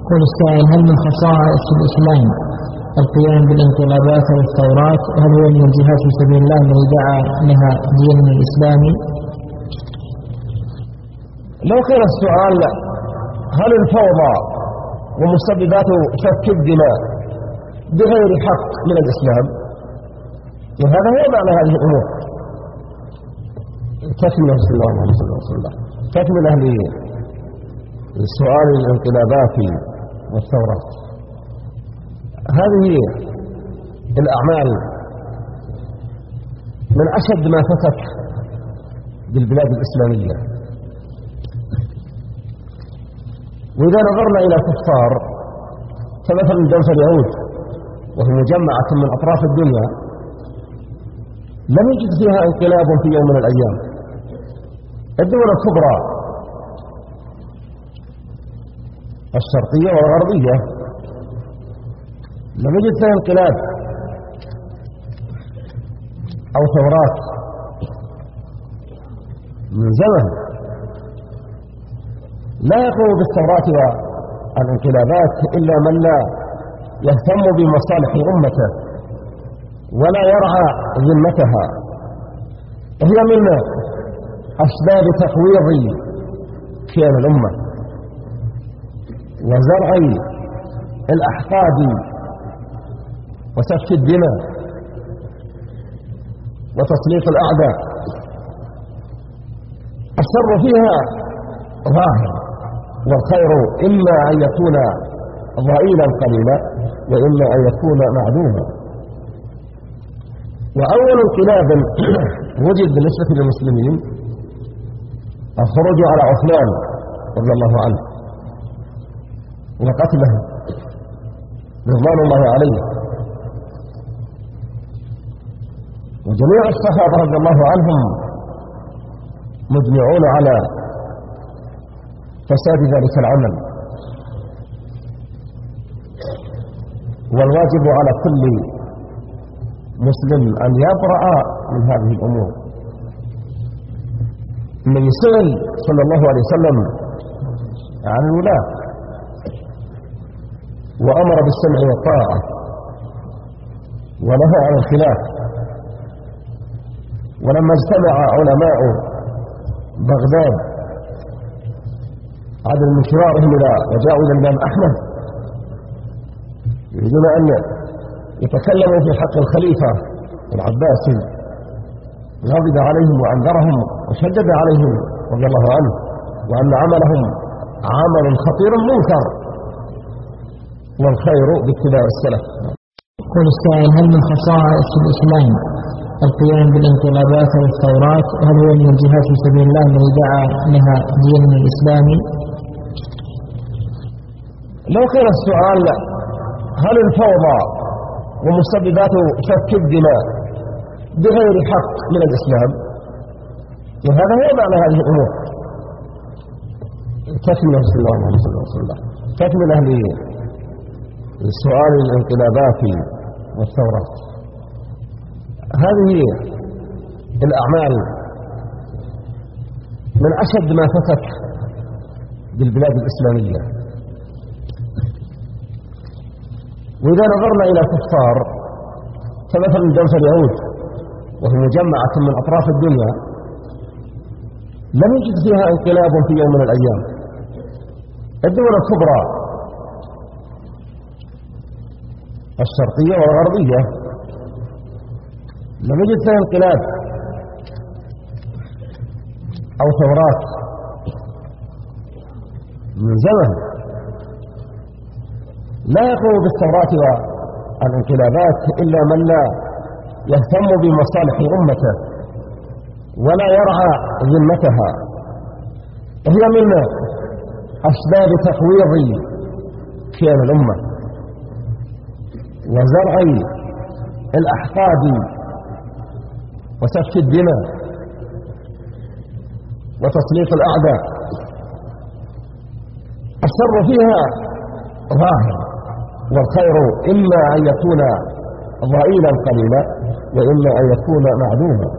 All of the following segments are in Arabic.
يقول السائل: هل من خصائص الإسلام القيام بالانقلابات والثورات؟ هل هو من الجهاد في سبيل الله الذي دعا لها دين الإسلامي؟ لو كان السؤال هل الفوضى ومسببات سفك الدماء بغير حق من الإسلام، وهذا هو معنى هذه الأمور. تكمل رسول الله صلى الله عليه وسلم تكمل أهل سؤال الانقلابات والثورات. هذه الأعمال من أشد ما فتك بالبلاد الإسلامية. وإذا نظرنا إلى كفار كمثل دولة اليهود وهي مجمعة من أطراف الدنيا، لم يجد فيها انقلاب في يوم من الأيام. الدول الكبرى الشرقية والغربية لم يجد فيها انقلاب أو ثورات من زمن. لا يقوم بالثورات والانقلابات إلا من لا يهتم بمصالح أمته ولا يرعى ذمتها. هي من أسباب تقويض كيان الأمة وزرع الأحقاد وسفك الدماء وتسليط الأعداء. الشر فيها ظاهر، والخير إما أن يكون ضئيلا قليلا وإما أن يكون معدوما. وأول انقلاب وجد بالنسبة للمسلمين الخروج على عثمان رضي الله عنه وقتله رضوان الله عليه، وجميع الصحابة رضي الله عنهم مجمعون على فساد ذلك العمل. والواجب على كل مسلم أن يبرأ من هذه الأمور. النبي صلى الله عليه وسلم عن الولاة وأمر بالسمع والطاعة ونهى عن الخلاف. ولما اجتمع علماء بغداد عدد من كبارهم وجاءوا إلى الإمام أحمد يريدون أن يتكلموا في حق الخليفة العباسي، غضب عليهم وأنذرهم وشدد عليهم رضي الله عنه وأن عملهم عمل خطير منكر والخير باتباع السلف. يقول السائل: هل من خصائص الإسلام القيام بالانقلابات والثورات؟ هل هو من الجهاد في سبيل الله الذي دعا لها دين الإسلامي؟ لو كان السؤال هل الفوضى ومسببات سفك الدماء بغير حق من الإسلام، وهذا هو معنى هذه الأمور. تكمل رسول الله صلى الله عليه وسلم تكمل أهل سؤال الانقلابات والثورات. هذه الأعمال من أشد ما فتك بالبلاد الإسلامية. وإذا نظرنا إلى كفار كمثل دولة اليهود وهي مجمعة من أطراف الدنيا، لم يجد فيها انقلاب في يوم من الأيام. الدول الكبرى الشرقية والغربية لم يجد فيها انقلاب أو ثورات من زمن. لا يقوم بالثورات والانقلابات إلا من لا يهتم بمصالح أمته ولا يرعى ذمتها. هي من أسباب تقويض كيان الأمة وزرع الأحقاد وسفك الدماء وتسليط الأعداء. الشر فيها ظاهر، والخير إما أن يكون ضئيلا قليلا وإما أن يكون معدوما.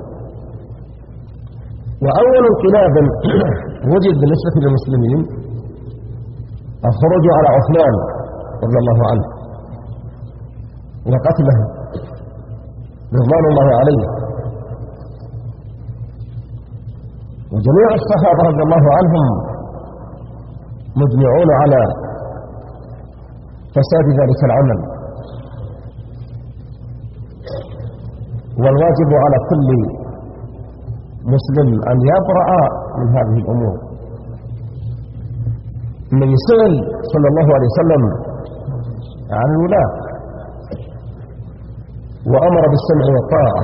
وأول انقلاب وجد بالنسبة للمسلمين الخروج على عثمان رضي الله عنه وقتله رضوان الله عليه، وجميع الصحابة رضي الله عنهم مجمعون على فساد ذلك العمل. والواجب على كل مسلم أن يبرأ من هذه الأمور. النبي سئل صلى الله عليه وسلم عن الولاة وأمر بالسمع والطاعة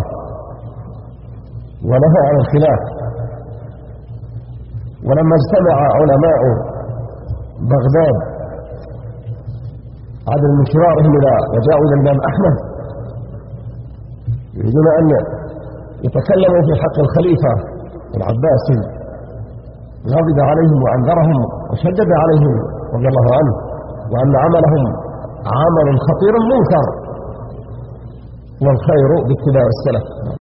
ونهى عن الخلاف. ولما اجتمع علماء بغداد عدد من كبارهم وجاءوا إلى الإمام أحمد يريدون أن يتكلموا في حق الخليفة العباسي، غضب عليهم وأنذرهم وشدد عليهم رضي الله عنه، وأن عملهم عمل خطير منكر، والخير باتباع السلف.